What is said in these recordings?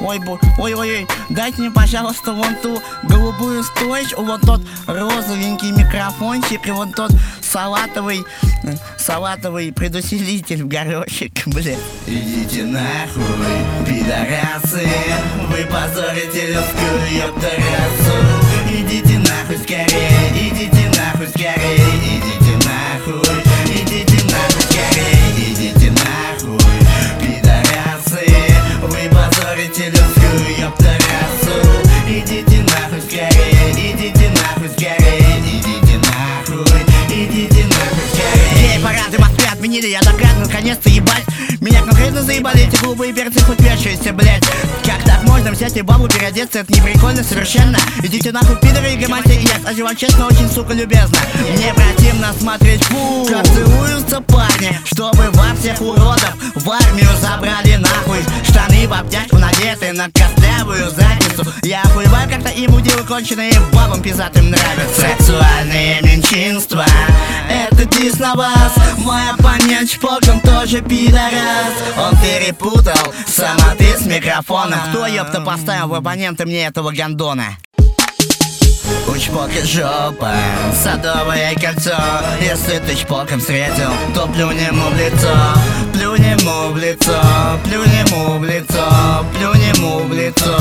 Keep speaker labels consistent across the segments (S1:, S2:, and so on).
S1: Ой, дайте мне, пожалуйста, вон ту голубую стоечку, вот тот розовенький микрофончик и вот тот салатовый предусилитель в горошек, блядь. Идите нахуй, пидорасы, вы позорите людскую ёпта-расу. Идите нахуй скорее, идите нахуй скорее, идите нахуй, идите нахуй скорее, идите нахуй, пидорасы, вы позорите людскую ёпта-расу. Идите нахуй скорее, идите нахуй скорее, идите нахуй, идите нахуй скорее. Ей, парады Москвы отменили, я дократ, наконец-то ебать. Меня конкретно заебали эти глупые перцы, хоть вешаешься, блять. Как так можно взять и бабу переодеться, это не прикольно совершенно. Идите нахуй, пидоры и гамасти, и я скажу вам честно, очень, сука, любезно. Мне противно смотреть, фу, как целуются парни, чтобы во всех уродов в армию забрали нахуй. Штаны в обтяжку надеты на костлявую задницу. Я охуеваю, как-то им удивы конченые, бабам пиздатым нравятся. Сексуальные меньшинства, это дис на вас. Мой оппонент чпоком тоже пидорас. Он перепутал самоты с микрофоном. Кто, ёпта, поставил в оппоненты мне этого гандона? У чпока жопа, садовое кольцо. Если ты чпоком встретил, то плюнь ему в лицо. Плюнь ему в лицо, плюнь ему в лицо, плюнь ему в лицо.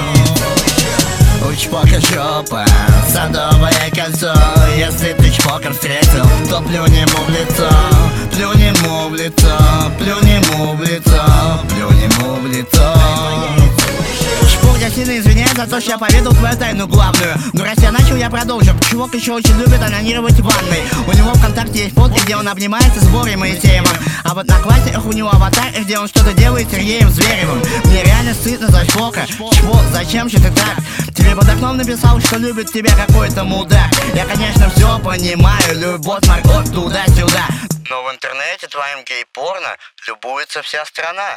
S1: У чпока жопа, садовое кольцо. Если ты чпоком встретил, то плюнь ему в лицо. Плюнь ему в лицо, плюнь ему в лицо, плюнь ему в лицо. Чпок, я сильно извиняюсь за то, что я поведал твою тайну главную. Но раз я начал, я продолжу. Чувак еще очень любит анонировать в ванной. У него ВКонтакте есть фотки, где он обнимается с Борей Моисеевым. А вот на классиках у него аватар, где он что-то делает с Сергеем Зверевым. Мне реально стыдно за Чпока. Чпок, зачем же ты так? Тебе под окном написал, что любит тебя какой-то мудак. Я, конечно, все понимаю, любовь, морковь туда-сюда. Но в интернете твоим гей-порно любуется вся страна.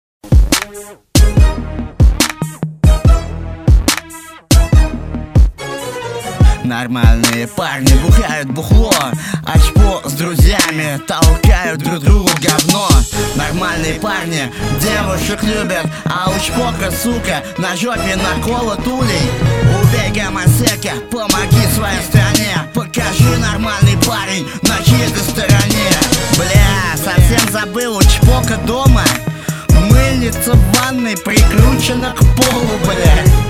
S1: Нормальные парни бухают бухло, а Чпок с друзьями толкают друг другу говно. Нормальные парни девушек любят, а у Чпока, сука, на жопе наколот улей. Убей гомосека, помоги своей стране. Покажи, нормальный парень, на чьей ты стороне. Бля, совсем забыл, у Чпока дома мыльница в ванной прикручена к полу, бля.